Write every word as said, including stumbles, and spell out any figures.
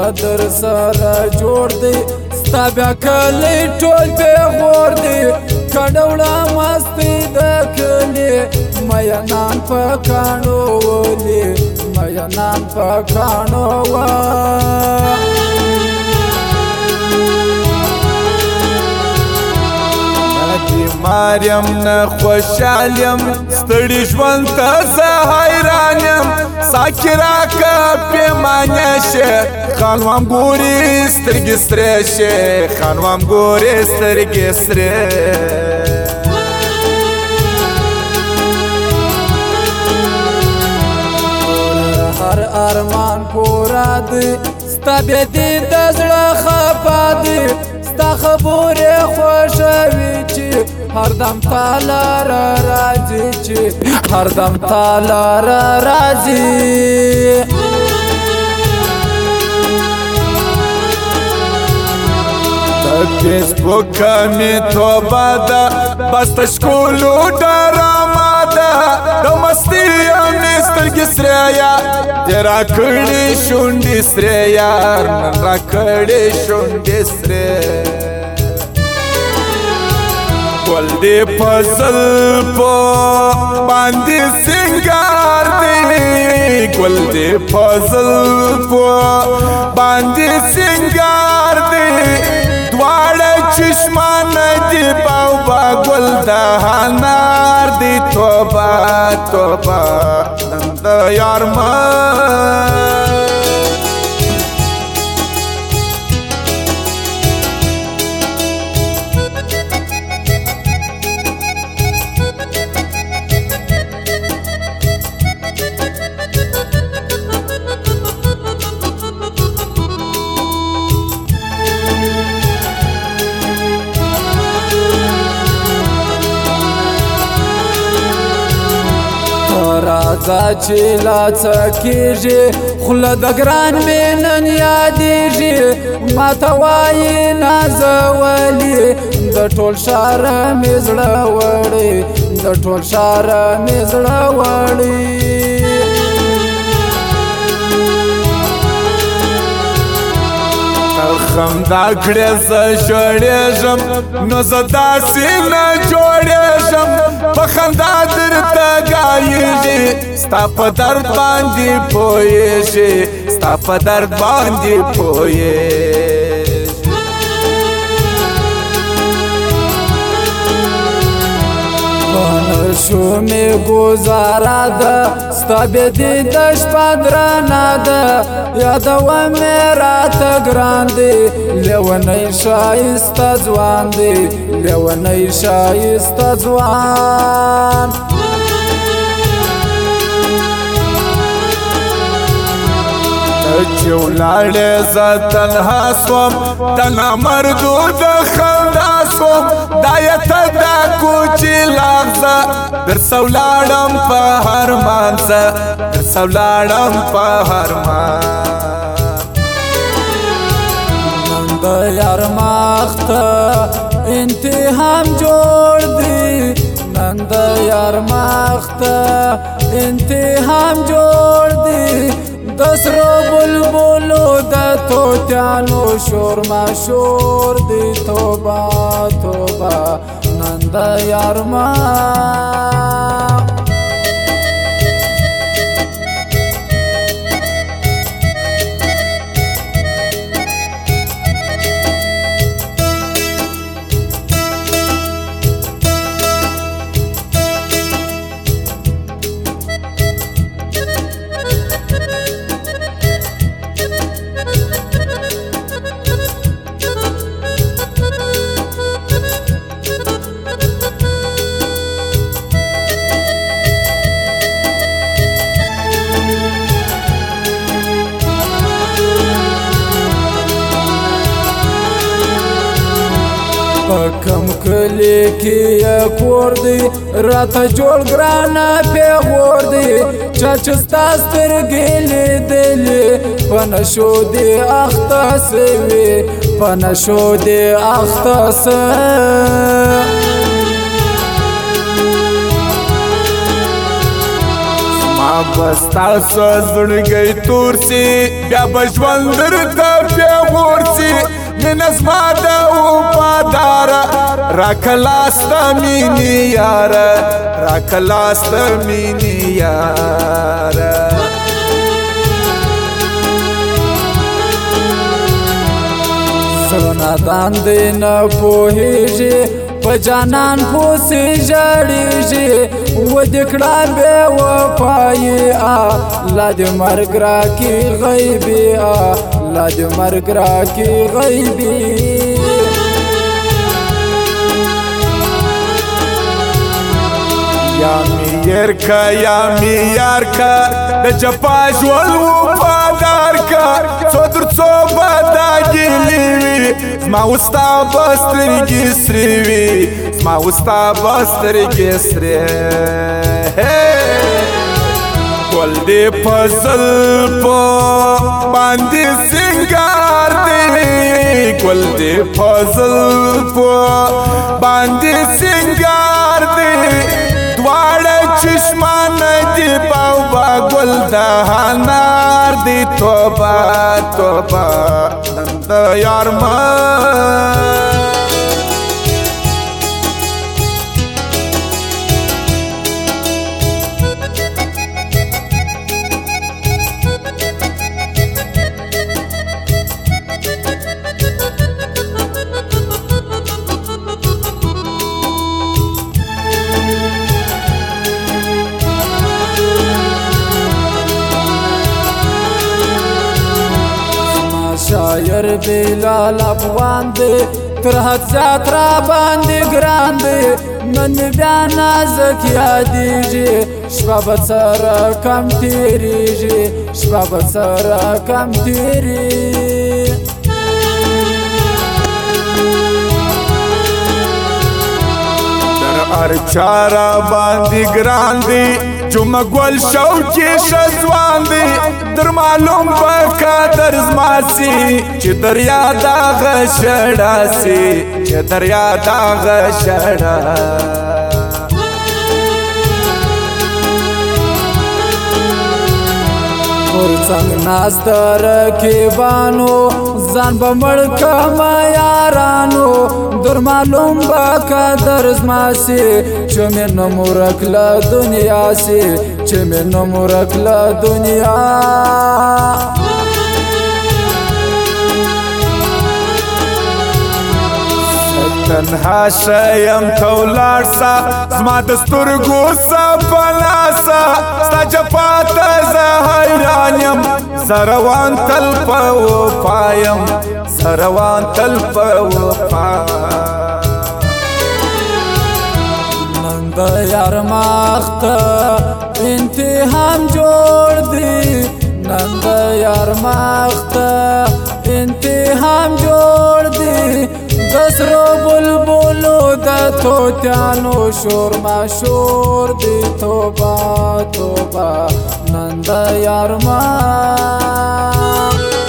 در سره جوړ دی ستا بیا کلی ټول پیغور دی کډوړه مستي د کلي مینان په کاڼو ولي مینان په کاڼو بیمار یم نه خوشحال یم ستړي ژوند ته زه حیران یم ساکي راکه پیمانه شي خان وم ګورې سترګې سرې شي خان وم ګورې سترګې سرې هر ارمان پورا دی ستا بېدې د زړه خفا دی ستا خبرې خوښوي چې هردم تا لاره راځي چې هردم تا لاره راځي د فیسبوک مې توبه ده بس د ښکلو ډرامه ده د مستي مې سترګې سرې یار دې راکړې شونډې سرې یار نن راکړې شونډې سرې ګل دې په زلفو باندې سینګار دی ګل دې په زلفو باندې سینګار دی دواړه چشمانه دي بابا ګل د انار دی توبه توبه نن د یار مان راځه چې لا څه کېږي خوله د ګران مې نن یادېږي ماته وایي نازولي د ټول ښار مې زړه وړی د ټول ښار مې زړه وړی خندا کړې زه ژړېږم نو زه داسې نه جوړېږم په خندا درته ګایېږي ستا په درد باندې پوهېږي ستا په درد باندې پوهېږي شو می گزاره ده ستا بېدې د شپه درنه ده یادوه مې راته ګران دی لیونی ښایسته ځوان دی لیونی ښایسته ځوان چې ولاړې زه تنها سوم د نامردو د خندا سوم دا یې ته دا کوچې لغزه درسه ولاړم په هرمان زه درسه ولاړم په هرمان نن د یار مخته انتهام جوړ دی نن د یار مخته انتهام جوړ دی د سرو بلبلو د طوطیانو شور مشور دی توبه توبه نن د یار مخ کم کلی کې کور دی راته جوړ ګرانه پیغور دی چا چې ستا سترګې لیدلې په نشو دې اخته سوې په نشو دې اخته سوې زما بستا سوزړګي تور سي بیا بجوند درته پیغور سي مینه زما د وفادار راکلاست مینې یار راکلاست مینې یار زړه داندې نه پوهېږي په جانان پوسې ژړېږي و دې کړه بې وفایي لا دې مرګ راکړي غیبي لا دې مرګ راکړي غیبي یا می یار کا یا می یار کا د جفا ژوند وفادار کا څو در څو بدا ګیلې وي زما وستا بسترګې سرې وي زما وستا بسترګې سرې ګل دې فصل په باندې سنگار دی ګل دې فصل په باندې سنگار دی دواړه چشمان دی بابا ګل د هنار دی توبه توبه نن د یار ما شاعر بلال افغان دی تر حد زیات را باندې ګران دی نن بیا نازک یادېږي شپه به سره کم تېرېږي شپه به سره کم تېرېږي ارچارا باندې ګران دی جمعه ګل شوقي شزوان دی در معلوم پکا در زما سي چې دریا دا غشړا سي چې دریا دا غشړا څنګ ناست رقیبانو ځان به مړ کړمه یارانو در معلوم به قدر زما سي چې مې نه مرک له دنیا سي چې مې نه مرک له دنیا تنها شیم تو لاړ سه زما د سترګو سپنا سه ستا جفا ته زه حیران یم زه روان تل په وفا یم زه روان تل په وفا نن د یار مخ ته انتهام جوړ دی نن د یار مخ ته انتهام جوړ دی دسرو بلبلو د توتیانو شور ما شور دی توبه توبه نن د یار ما